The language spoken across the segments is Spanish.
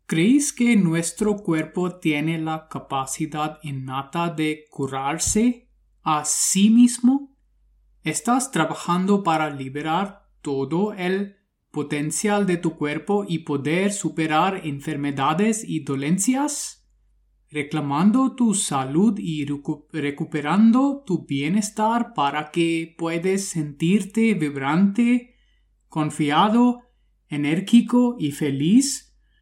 ¿Crees que nuestro cuerpo tiene la capacidad innata de curarse a sí mismo? ¿Estás trabajando para liberar todo el potencial de tu cuerpo y poder superar enfermedades y dolencias? ¿Reclamando tu salud y recuperando tu bienestar para que puedas sentirte vibrante, confiado, enérgico y feliz?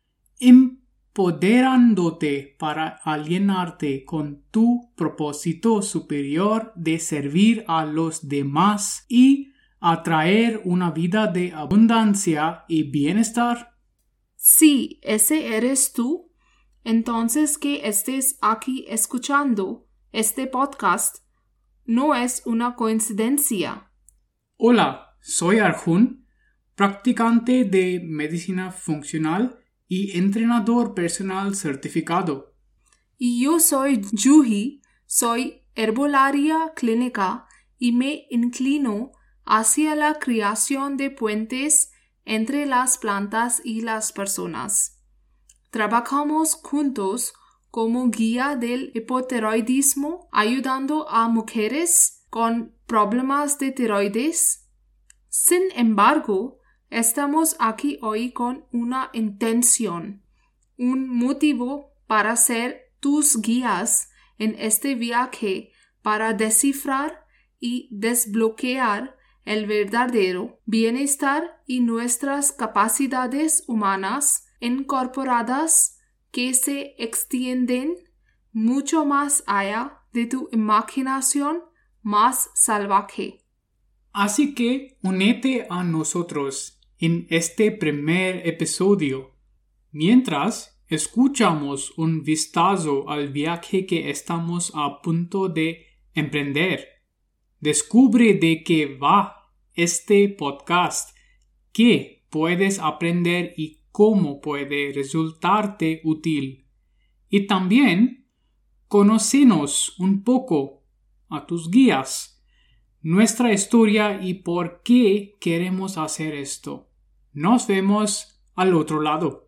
Empoderándote para alinearte con tu propósito superior de servir a los demás y atraer una vida de abundancia y bienestar. Sí, ese eres tú. Entonces que estés aquí escuchando este podcast no es una coincidencia. Hola, soy Arjun, practicante de medicina funcional y entrenador personal certificado. Y yo soy Juhi, soy herbolaria clínica y me inclino hacia la creación de puentes entre las plantas y las personas. Trabajamos juntos como guía del hipotiroidismo, ayudando a mujeres con problemas de tiroides. Sin embargo, estamos aquí hoy con una intención, un motivo para ser tus guías en este viaje para descifrar y desbloquear el verdadero bienestar y nuestras capacidades humanas incorporadas que se extienden mucho más allá de tu imaginación más salvaje. Así que únete a nosotros en este primer episodio, mientras escuchamos un vistazo al viaje que estamos a punto de emprender. Descubre de qué va este podcast, qué puedes aprender y cómo puede resultarte útil. Y también conócenos un poco a tus guías, nuestra historia y por qué queremos hacer esto. Nos vemos al otro lado.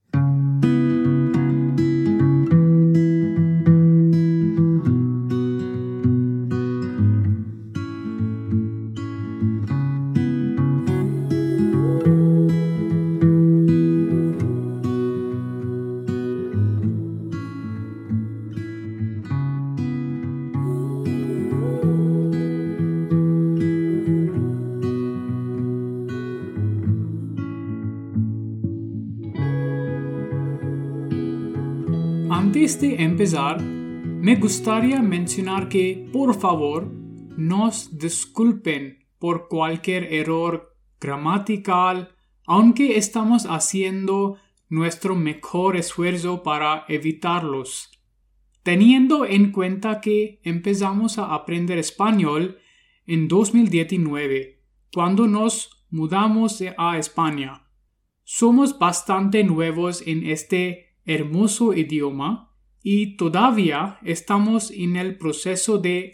Antes de empezar, me gustaría mencionar que, por favor, nos disculpen por cualquier error gramatical, aunque estamos haciendo nuestro mejor esfuerzo para evitarlos. Teniendo en cuenta que empezamos a aprender español en 2019, cuando nos mudamos a España. Somos bastante nuevos en este hermoso idioma y todavía estamos en el proceso de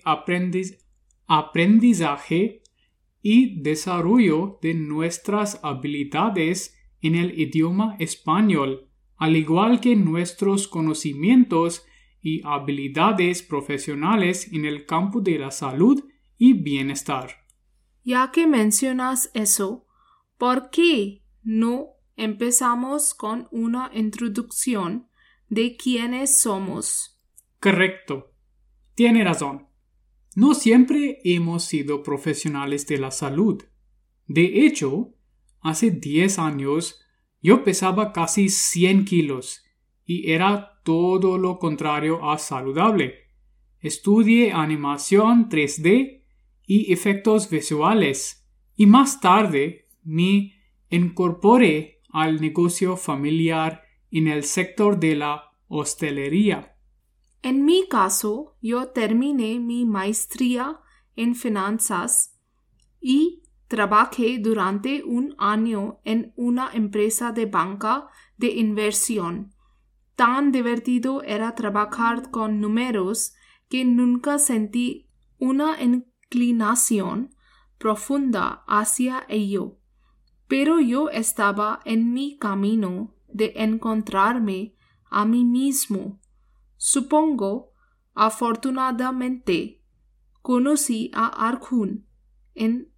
aprendizaje y desarrollo de nuestras habilidades en el idioma español, al igual que nuestros conocimientos y habilidades profesionales en el campo de la salud y bienestar. Ya que mencionas eso, ¿por qué no empezamos con una introducción de quiénes somos? Correcto. Tiene razón. No siempre hemos sido profesionales de la salud. De hecho, hace 10 años yo pesaba casi 100 kilos y era todo lo contrario a saludable. Estudié animación 3D y efectos visuales y más tarde me incorporé al negocio familiar en el sector de la hostelería. En mi caso, yo terminé mi maestría en finanzas y trabajé durante un año en una empresa de banca de inversión. Tan divertido era trabajar con números que nunca sentí una inclinación profunda hacia ello. Pero yo estaba en mi camino de encontrarme a mí mismo. Supongo, afortunadamente, conocí a Arjun en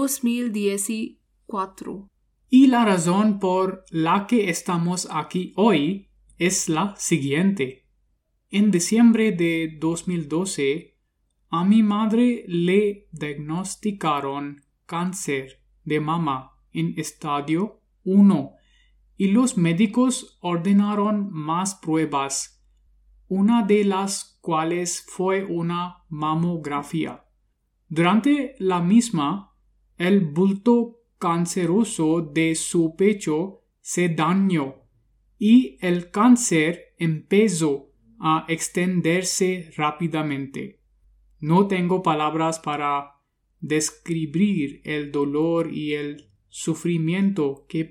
2014. Y la razón por la que estamos aquí hoy es la siguiente. En diciembre de 2012, a mi madre le diagnosticaron cáncer de mama en estadio 1 y los médicos ordenaron más pruebas, una de las cuales fue una mamografía. Durante la misma, el bulto canceroso de su pecho se dañó y el cáncer empezó a extenderse rápidamente. No tengo palabras para describir el dolor y el sufrimiento que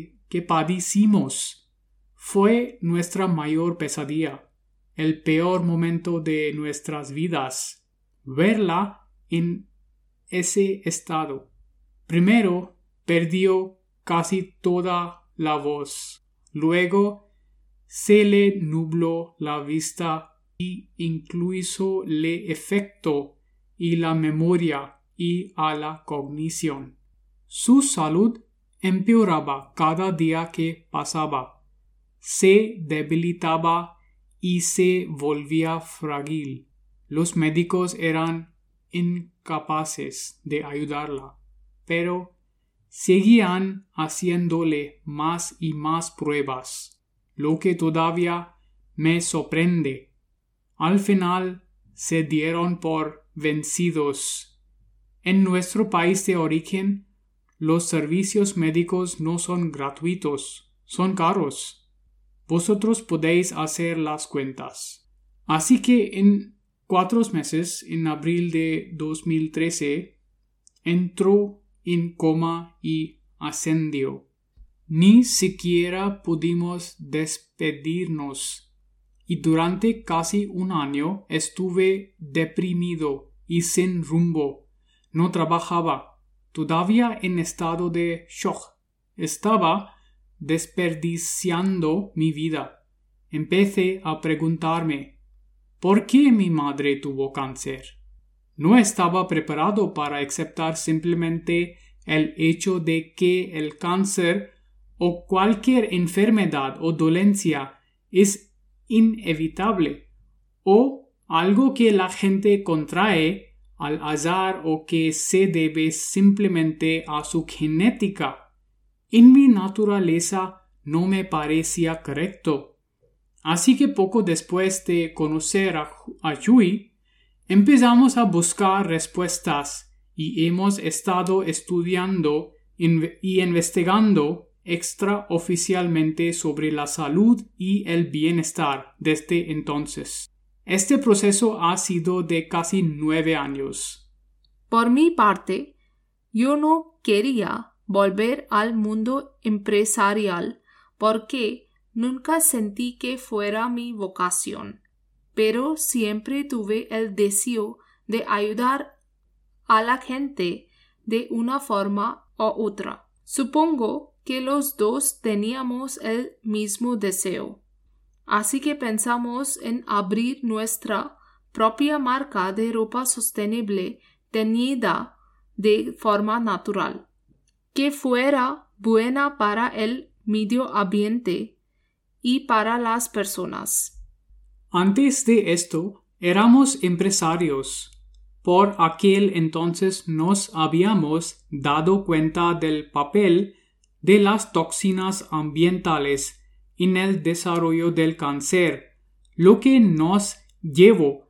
padecimos. Fue nuestra mayor pesadilla, el peor momento de nuestras vidas, verla en ese estado. Primero perdió casi toda la voz, luego se le nubló la vista y incluso le afectó y la memoria y a la cognición. Su salud empeoraba cada día que pasaba, se debilitaba y se volvía frágil. Los médicos eran incapaces de ayudarla, pero seguían haciéndole más y más pruebas, lo que todavía me sorprende. Al final se dieron por vencidos. En nuestro país de origen, los servicios médicos no son gratuitos, son caros. Vosotros podéis hacer las cuentas. Así que en 4 meses, en abril de 2013, entró en coma y ascendió. Ni siquiera pudimos despedirnos y durante casi un año estuve deprimido y sin rumbo. No trabajaba, todavía en estado de shock. Estaba desperdiciando mi vida. Empecé a preguntarme, ¿por qué mi madre tuvo cáncer? No estaba preparado para aceptar simplemente el hecho de que el cáncer o cualquier enfermedad o dolencia es inevitable o algo que la gente contrae al azar o que se debe simplemente a su genética. En mi naturaleza no me parecía correcto. Así que poco después de conocer a Yui, empezamos a buscar respuestas y hemos estado estudiando y investigando extraoficialmente sobre la salud y el bienestar desde entonces. Este proceso ha sido de casi 9 años. Por mi parte, yo no quería volver al mundo empresarial porque nunca sentí que fuera mi vocación, pero siempre tuve el deseo de ayudar a la gente de una forma u otra. Supongo que los dos teníamos el mismo deseo. Así que pensamos en abrir nuestra propia marca de ropa sostenible teñida de forma natural, que fuera buena para el medio ambiente y para las personas. Antes de esto, éramos empresarios. Por aquel entonces nos habíamos dado cuenta del papel de las toxinas ambientales en el desarrollo del cáncer, lo que nos llevó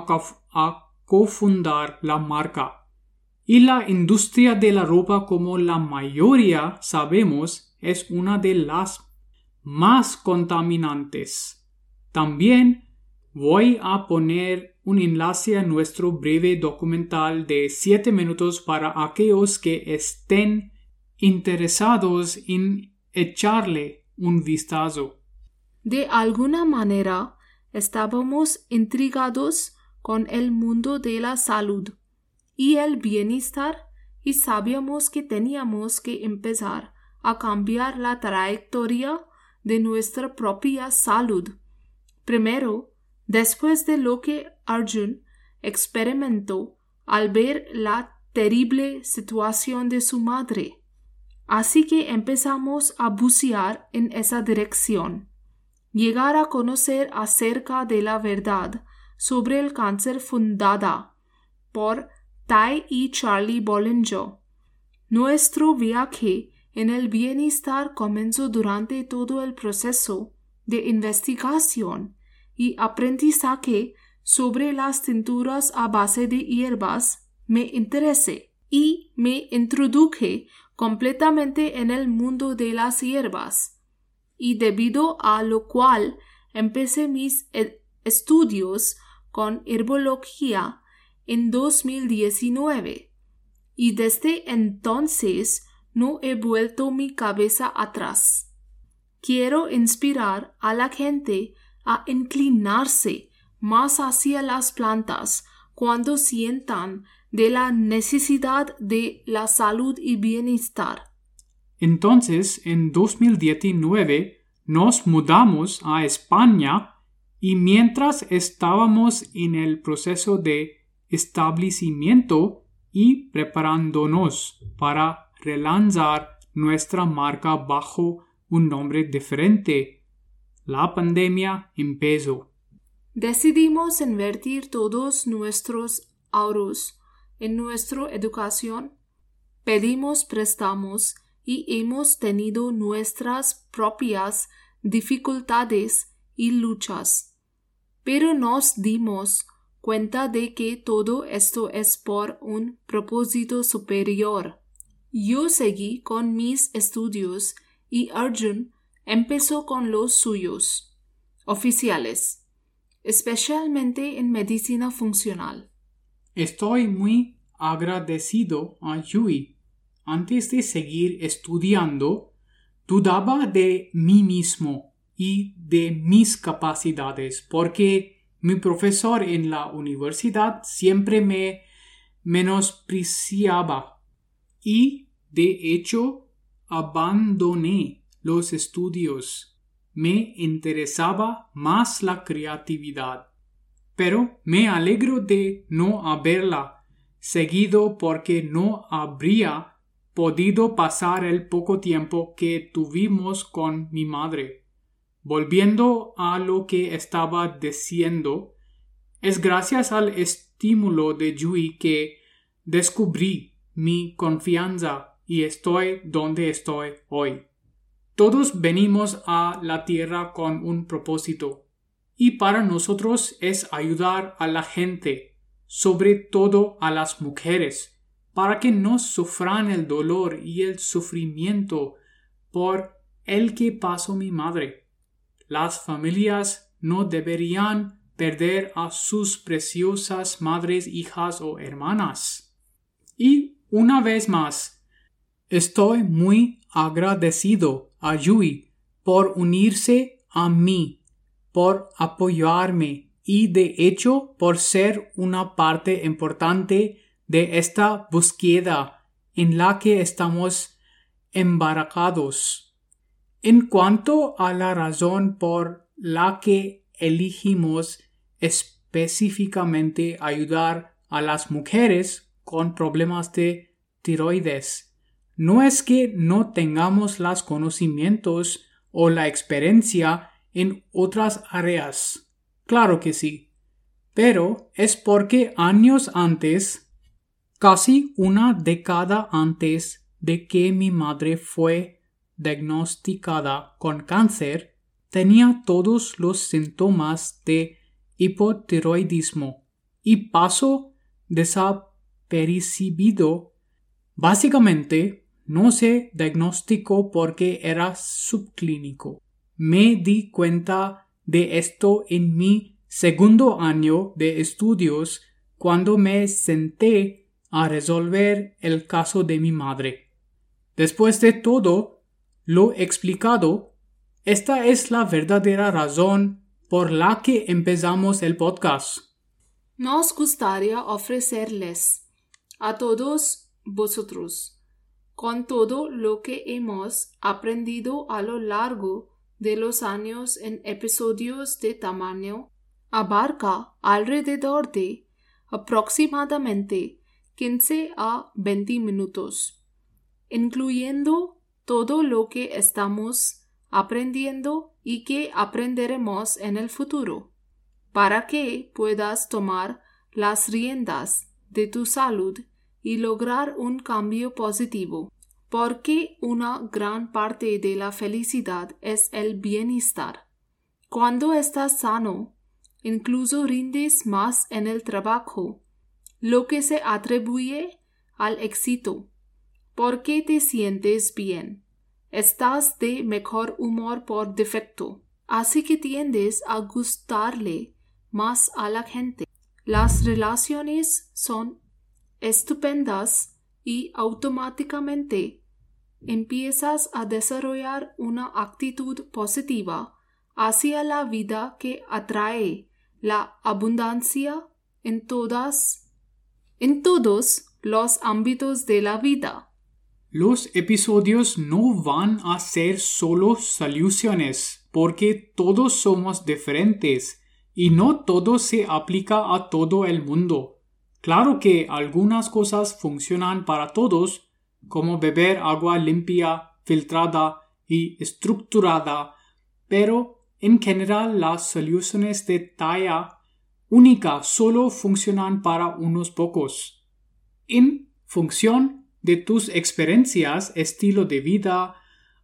a cofundar la marca. Y la industria de la ropa, como la mayoría sabemos, es una de las más contaminantes. También voy a poner un enlace a nuestro breve documental de 7 minutos para aquellos que estén interesados en echarle un vistazo. De alguna manera, estábamos intrigados con el mundo de la salud y el bienestar y sabíamos que teníamos que empezar a cambiar la trayectoria de nuestra propia salud. Primero, después de lo que Arjun experimentó al ver la terrible situación de su madre. Así que empezamos a bucear en esa dirección. Llegar a conocer acerca de la verdad sobre el cáncer fundada por Ty y Charlie Bollinger. Nuestro viaje en el bienestar comenzó durante todo el proceso de investigación y aprendizaje sobre las tinturas a base de hierbas. Me interesé y me introduje completamente en el mundo de las hierbas, y debido a lo cual empecé mis estudios con herbología en 2019, y desde entonces no he vuelto mi cabeza atrás. Quiero inspirar a la gente a inclinarse más hacia las plantas cuando sientan de la necesidad de la salud y bienestar. Entonces, en 2019, nos mudamos a España y mientras estábamos en el proceso de establecimiento y preparándonos para relanzar nuestra marca bajo un nombre diferente, la pandemia empezó. Decidimos invertir todos nuestros ahorros en nuestra educación. Pedimos préstamos y hemos tenido nuestras propias dificultades y luchas. Pero nos dimos cuenta de que todo esto es por un propósito superior. Yo seguí con mis estudios y Arjun empezó con los suyos oficiales, especialmente en medicina funcional. Estoy muy agradecido a Yui. Antes de seguir estudiando, dudaba de mí mismo y de mis capacidades porque mi profesor en la universidad siempre me menospreciaba y, de hecho, abandoné los estudios. Me interesaba más la creatividad, pero me alegro de no haberla seguido porque no habría podido pasar el poco tiempo que tuvimos con mi madre. Volviendo a lo que estaba diciendo, es gracias al estímulo de Yui que descubrí mi confianza y estoy donde estoy hoy. Todos venimos a la tierra con un propósito, y para nosotros es ayudar a la gente, sobre todo a las mujeres, para que no sufran el dolor y el sufrimiento por el que pasó mi madre. Las familias no deberían perder a sus preciosas madres, hijas o hermanas. Y una vez más, estoy muy agradecido a Yui por unirse a mí, por apoyarme y de hecho por ser una parte importante de esta búsqueda en la que estamos embarcados. En cuanto a la razón por la que elegimos específicamente ayudar a las mujeres con problemas de tiroides, no es que no tengamos los conocimientos o la experiencia en otras áreas. Claro que sí. Pero es porque años antes, casi una década antes de que mi madre fue diagnosticada con cáncer, tenía todos los síntomas de hipotiroidismo y pasó desapercibido. Básicamente, no se diagnosticó porque era subclínico. Me di cuenta de esto en mi segundo año de estudios cuando me senté a resolver el caso de mi madre. Después de todo lo explicado, esta es la verdadera razón por la que empezamos el podcast. Nos gustaría ofrecerles a todos vosotros, con todo lo que hemos aprendido a lo largo de los años en episodios de tamaño abarca alrededor de aproximadamente 15 a 20 minutos, incluyendo todo lo que estamos aprendiendo y que aprenderemos en el futuro, para que puedas tomar las riendas de tu salud y lograr un cambio positivo, porque una gran parte de la felicidad es el bienestar. Cuando estás sano, incluso rindes más en el trabajo, lo que se atribuye al éxito, porque te sientes bien. Estás de mejor humor por defecto, así que tiendes a gustarle más a la gente. Las relaciones son estupendas y automáticamente empiezas a desarrollar una actitud positiva hacia la vida que atrae la abundancia en todos los ámbitos de la vida. Los episodios no van a ser solo soluciones, porque todos somos diferentes y no todo se aplica a todo el mundo. Claro que algunas cosas funcionan para todos, como beber agua limpia, filtrada y estructurada, pero en general las soluciones de talla única solo funcionan para unos pocos. En función de tus experiencias, estilo de vida,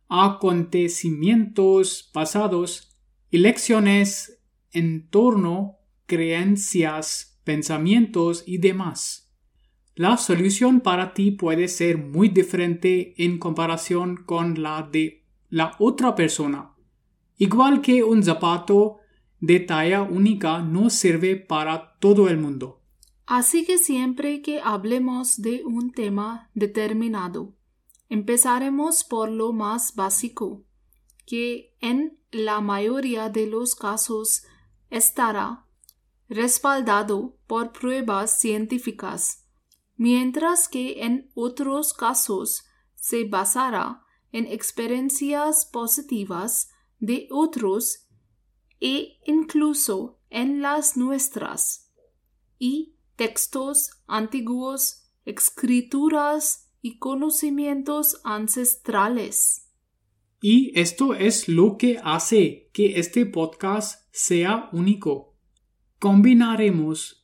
acontecimientos pasados, elecciones, entorno, creencias, pensamientos y demás. La solución para ti puede ser muy diferente en comparación con la de la otra persona. Igual que un zapato de talla única no sirve para todo el mundo. Así que siempre que hablemos de un tema determinado, empezaremos por lo más básico, que en la mayoría de los casos estará respaldado por pruebas científicas, mientras que en otros casos se basará en experiencias positivas de otros e incluso en las nuestras, y textos antiguos, escrituras y conocimientos ancestrales. Y esto es lo que hace que este podcast sea único. Combinaremos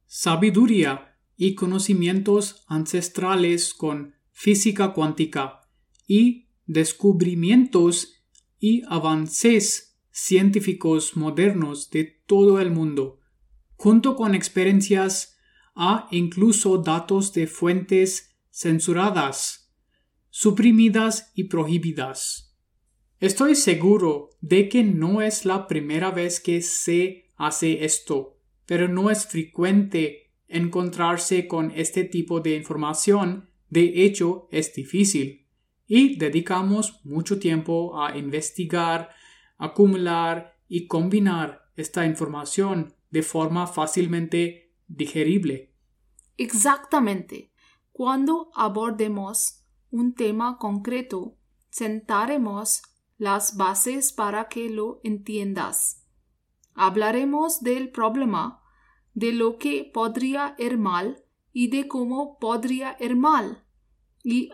sabiduría y conocimientos ancestrales con física cuántica y descubrimientos y avances científicos modernos de todo el mundo, junto con experiencias e incluso datos de fuentes censuradas, suprimidas y prohibidas. Estoy seguro de que no es la primera vez que se hace esto, pero no es frecuente encontrarse con este tipo de información. De hecho, es difícil y dedicamos mucho tiempo a investigar, acumular y combinar esta información de forma fácilmente digerible. Exactamente. Cuando abordemos un tema concreto, sentaremos las bases para que lo entiendas. Hablaremos del problema, de lo que podría ir mal y de cómo podría ir mal, y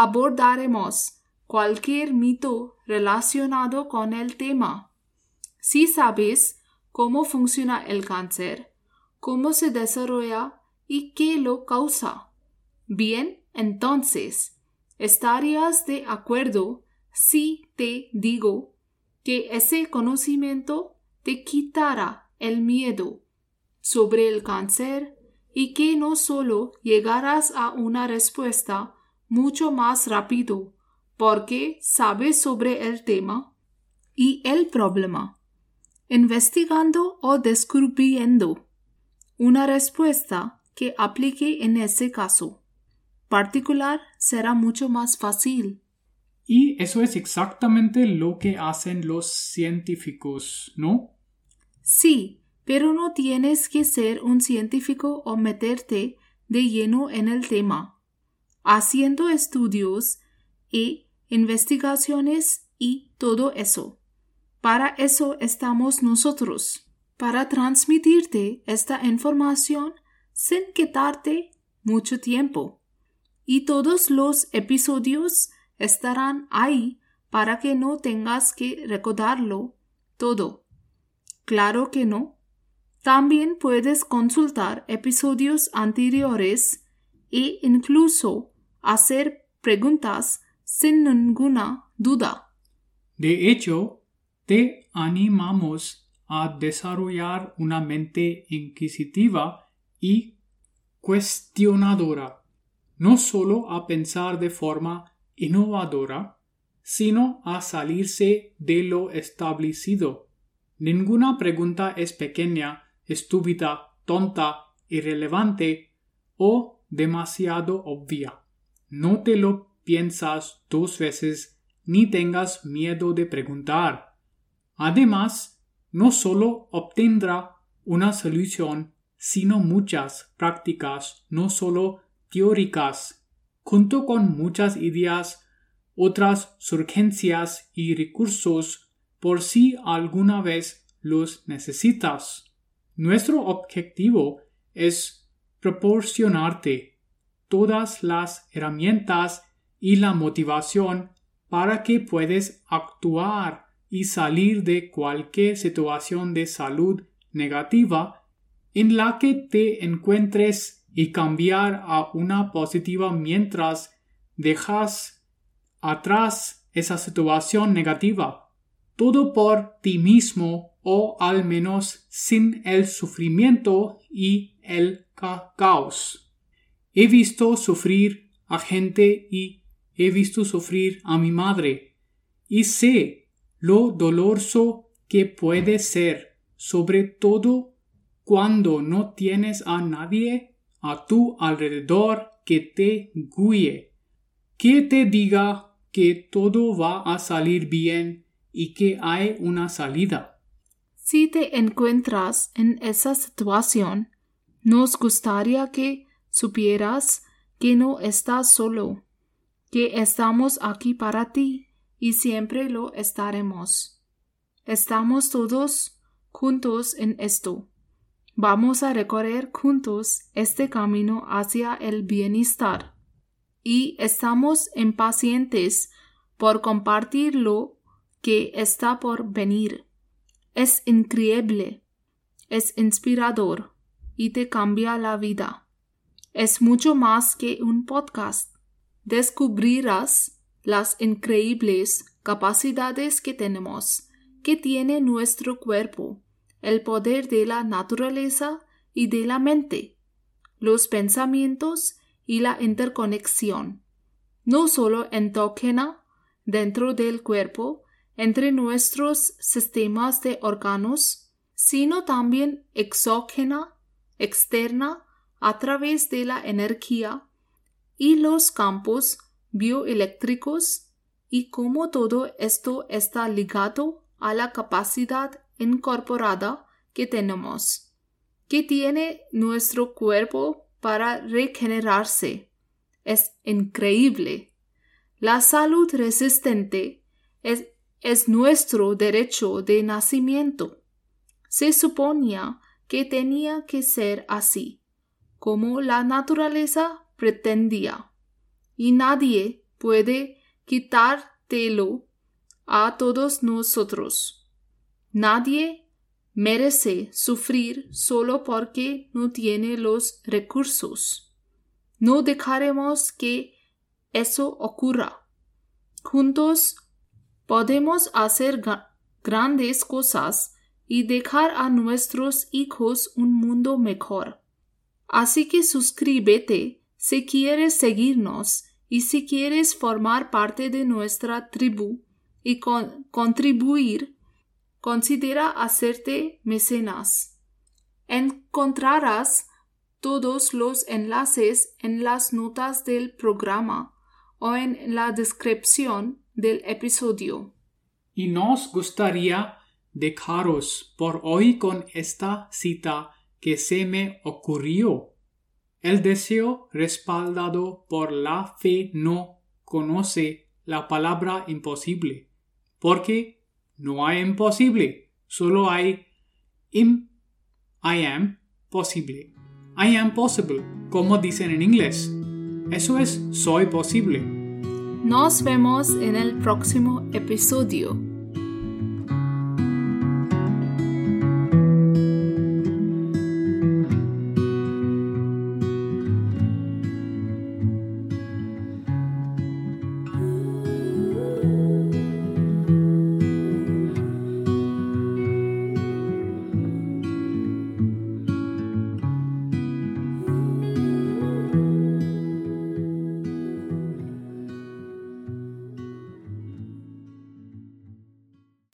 abordaremos cualquier mito relacionado con el tema. Si sabes cómo funciona el cáncer, cómo se desarrolla y qué lo causa, bien, entonces, ¿estarías de acuerdo si te digo que ese conocimiento te quitará el miedo sobre el cáncer y que no solo llegarás a una respuesta mucho más rápido porque sabes sobre el tema y el problema, investigando o descubriendo una respuesta que aplique en ese caso particular será mucho más fácil? Y eso es exactamente lo que hacen los científicos, ¿no? Sí, pero no tienes que ser un científico o meterte de lleno en el tema, haciendo estudios e investigaciones y todo eso. Para eso estamos nosotros, para transmitirte esta información sin quitarte mucho tiempo. Y todos los episodios estarán ahí para que no tengas que recordarlo todo. Claro que no. También puedes consultar episodios anteriores e incluso hacer preguntas sin ninguna duda. De hecho, te animamos a desarrollar una mente inquisitiva y cuestionadora, no solo a pensar de forma innovadora, sino a salirse de lo establecido. Ninguna pregunta es pequeña, estúpida, tonta, irrelevante o demasiado obvia. No te lo piensas 2 veces ni tengas miedo de preguntar. Además, no solo obtendrá una solución, sino muchas prácticas, no solo teóricas, junto con muchas ideas, otras surgencias y recursos por si alguna vez los necesitas. Nuestro objetivo es proporcionarte todas las herramientas y la motivación para que puedas actuar y salir de cualquier situación de salud negativa en la que te encuentres y cambiar a una positiva mientras dejas atrás esa situación negativa. Todo por ti mismo o al menos sin el sufrimiento y el caos. He visto sufrir a gente y he visto sufrir a mi madre y sé lo doloroso que puede ser, sobre todo cuando no tienes a nadie a tu alrededor que te guíe, que te diga que todo va a salir bien y que hay una salida. Si te encuentras en esa situación, nos gustaría que supieras que no estás solo, que estamos aquí para ti y siempre lo estaremos. Estamos todos juntos en esto. Vamos a recorrer juntos este camino hacia el bienestar y estamos impacientes por compartir lo que está por venir. Es increíble, es inspirador y te cambia la vida. Es mucho más que un podcast. Descubrirás las increíbles capacidades que tenemos, que tiene nuestro cuerpo, el poder de la naturaleza y de la mente, los pensamientos y la interconexión, no solo endógena dentro del cuerpo, entre nuestros sistemas de órganos, sino también exógena, externa, a través de la energía y los campos bioeléctricos, y cómo todo esto está ligado a la capacidad incorporada que tenemos, que tiene nuestro cuerpo para regenerarse. Es increíble. La salud resistente es nuestro derecho de nacimiento. Se suponía que tenía que ser así, como la naturaleza pretendía, y nadie puede quitártelo a todos nosotros. Nadie merece sufrir solo porque no tiene los recursos. No dejaremos que eso ocurra. Juntos podemos hacer grandes cosas y dejar a nuestros hijos un mundo mejor. Así que suscríbete si quieres seguirnos y si quieres formar parte de nuestra tribu y contribuir, considera hacerte mecenas. Encontrarás todos los enlaces en las notas del programa o en la descripción del episodio. Y nos gustaría dejaros por hoy con esta cita que se me ocurrió. El deseo respaldado por la fe no conoce la palabra imposible, porque No hay imposible, solo hay I am posible. I am possible, como dicen en inglés. Eso es soy posible. Nos vemos en el próximo episodio.